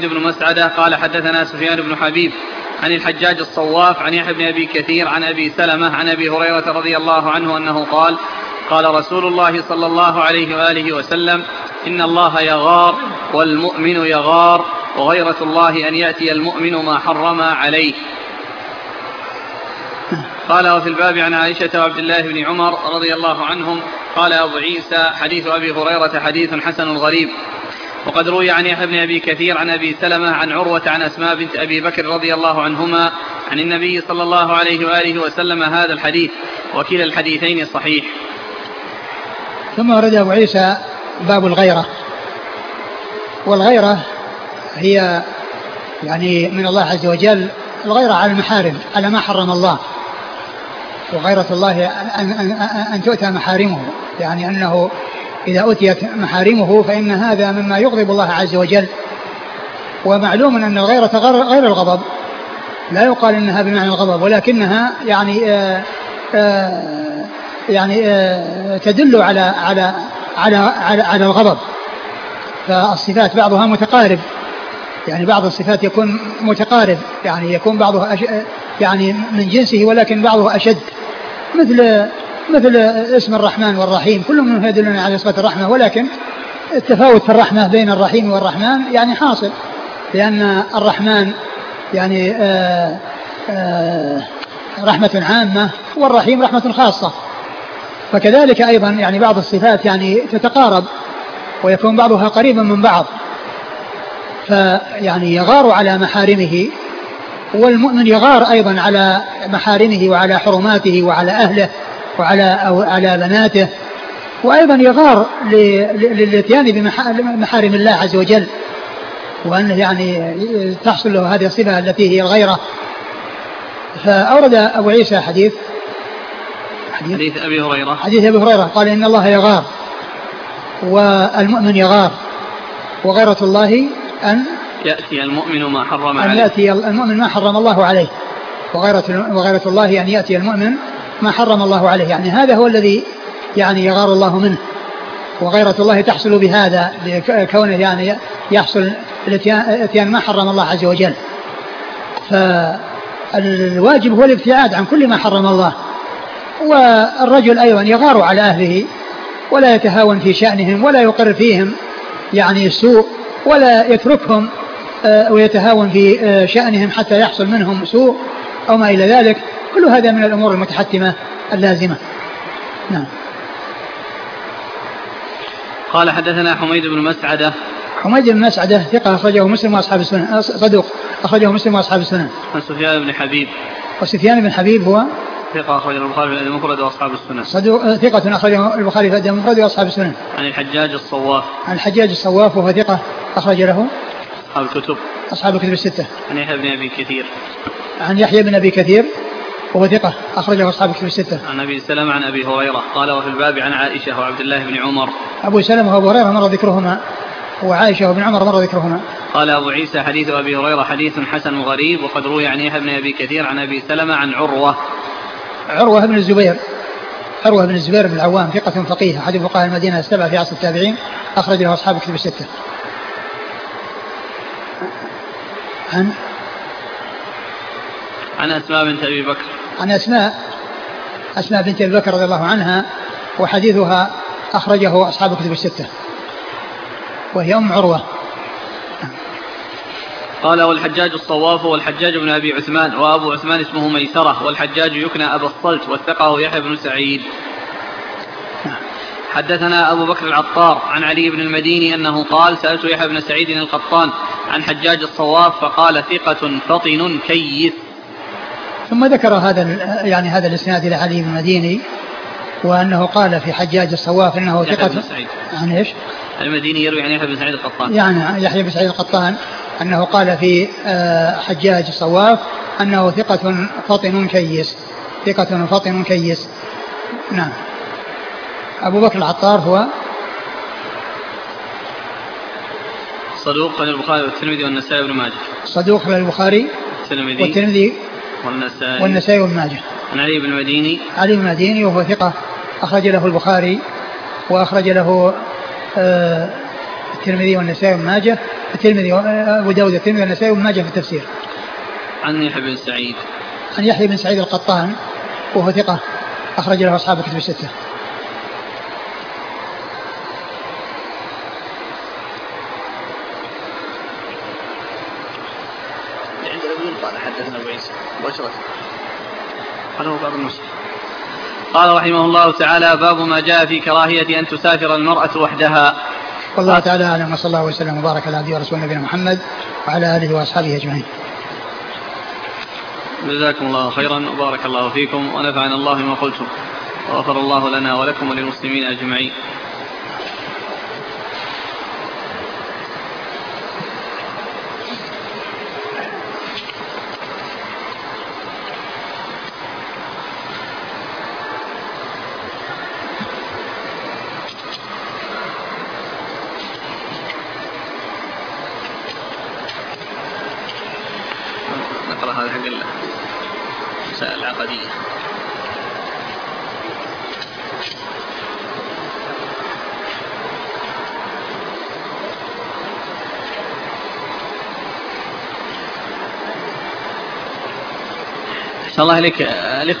بن مسعدة قال حدثنا سفيان بن حبيب عن الحجاج الصواف عن يحيى بن أبي كثير عن أبي سلمة عن أبي هريرة رضي الله عنه أنه قال قال رسول الله صلى الله عليه وآله وسلم إن الله يغار والمؤمن يغار وغيرة الله أن يأتي المؤمن ما حرم عليه. قال وفي الباب عن عائشة وعبد الله بن عمر رضي الله عنهم قال أبو عيسى حديث أبي هريرة حديث حسن غريب. وقد روي عن يحيى بن أبي كثير عن أبي سلمة عن عروة عن أسماء بنت أبي بكر رضي الله عنهما عن النبي صلى الله عليه وآله وسلم هذا الحديث، وكلا الحديثين صحيح. ثم ورد أبو عيسى باب الغيرة. والغيرة هي يعني من الله عز وجل الغيرة على المحارم على ما حرم الله، وغيرة الله أن تؤتى محارمه، يعني أنه إذا أتيت محارمه فإن هذا مما يغضب الله عز وجل. ومعلوم أن الغيرة غير الغضب، لا يقال إنها بمعنى الغضب، ولكنها يعني تدل على الغضب. فالصفات بعضها متقارب، يعني بعض الصفات يكون متقارب، يعني يكون بعضها يعني من جنسه ولكن بعضه أشد، مثل اسم الرحمن والرحيم، كل منهم يدلنا على صفة الرحمة، ولكن التفاوت في الرحمة بين الرحيم والرحمن يعني حاصل، لأن الرحمن يعني رحمة عامة والرحيم رحمة خاصة. فكذلك أيضا يعني بعض الصفات يعني تتقارب ويكون بعضها قريبا من بعض، فيعني يغار على محارمه، والمؤمن يغار أيضا على محارمه وعلى حرماته وعلى أهله وعلى بناته، وأيضا يغار للاتيان بمحارم الله عز وجل، وأنه يعني تحصل له هذه الصفة التي هي الغيرة. فأورد أبو عيسى حديث أبي هريرة قال إن الله يغار والمؤمن يغار وغيرة الله أن يأتي المؤمن ما حرم عليه، أن يأتي المؤمن ما حرم الله عليه، وغيرة الله أن يأتي المؤمن ما حرم الله عليه، يعني هذا هو الذي يعني يغار الله منه. وغيرة الله تحصل بهذا، بكونه يعني يحصل الاتيان ما حرم الله عز وجل. فالواجب هو الابتعاد عن كل ما حرم الله. والرجل أيضا يغار على أهله ولا يتهاون في شأنهم ولا يقر فيهم يعني السوء، ولا يتركهم ويتهاون في شأنهم حتى يحصل منهم سوء أو ما إلى ذلك. كل هذا من الأمور المتحتمة اللازمة. نعم. قال حدثنا حميد بن مسعدة. حميد بن مسعدة ثقة أخرجه مسلم وأصحاب السنن، صدوق أخرجه مسلم وأصحاب السنن. سفيان بن حبيب. وسفيان بن حبيب هو ثقة أخرجه البخاري في الأدب المفرد وأصحاب السنن. ثقة أخرجه البخاري في الأدب المفرد وأصحاب السنن. عن الحجاج الصواف. عن الحجاج الصواف وهو ثقة أخرج له أصحاب الكتب الستة. عن يحيى بن أبي كثير. عن يحيى بن أبي كثير وهو ثقة أخرجه أصحاب الكتب الستة. عن أبي سلمة عن أبي هريرة قال وفي الباب عن عائشة وعبد الله بن عمر. أبو سلمة وأبو هريرة مر ذكرهما، وعائشة وابن عمر مر ذكرهما. قال أبو عيسى حديث أبي هريرة حديث حسن غريب. وقد روي عن يحيى بن أبي كثير عن أبي سلمة عن عروة بن الزبير بن العوام ثقة فقيه أحد فقهاء المدينة السبعة في عصر التابعين، أخرج له أصحاب الكتب الستة. عن أسماء بنت أبي بكر. عن أسماء بنت أبي بكر رضي الله عنها، وحديثها أخرجه أصحاب الكتب الستة، وهي أم عروة. قال والحجاج الصواف والحجاج بن أبي عثمان، وأبو عثمان اسمه ميسرة، والحجاج يكنى أبا الصلت، وثقه يحيى بن سعيد. حدثنا أبو بكر العطار عن علي بن المديني أنه قال سألت يحيى بن سعيد القطان عن حجاج الصواف فقال ثقة فطن كيس. ثم ذكر هذا الإسناد إلى علي بن المديني، وأنه قال في حجاج الصواف أنه ثقة. عن إيش؟ المديني يروي عن يحيى بن سعيد القطان، يعني يحيى بن سعيد القطان أنه قال في حجاج الصواف أنه ثقة فطن كيس. نعم. أبو بكر العطار هو صدوق للبخاري والترمذي والنسائي وابن ماجه. صدوق للبخاري والترمذي والنسائي وابن ماجه. عن علي بن المديني وهو ثقة أخرج له البخاري وأخرج له الترمذي والنسائي وابن ماجه، الترمذي وأبو داود الترمذي والنسائي وابن ماجه في التفسير. عن يحيى بن سعيد. عن يحيى بن سعيد القطان وهو ثقة أخرج له أصحاب الكتب الستة. حدثنا أبو عيسى مباشرة. هذا هو باب النصح. قال رحمه الله تعالى: باب ما جاء في كراهية أن تسافر المرأة وحدها. والله تعالى أعلم، وصلى الله وسلم وبارك على عبده ورسوله نبينا محمد وعلى آله وأصحابه أجمعين. جزاكم الله خيرا وبارك الله فيكم ونفعنا الله ما قلتم وغفر الله لنا ولكم وللمسلمين أجمعين. نقرأ هذا حق المسائل العقدية. أحسن الله إليك.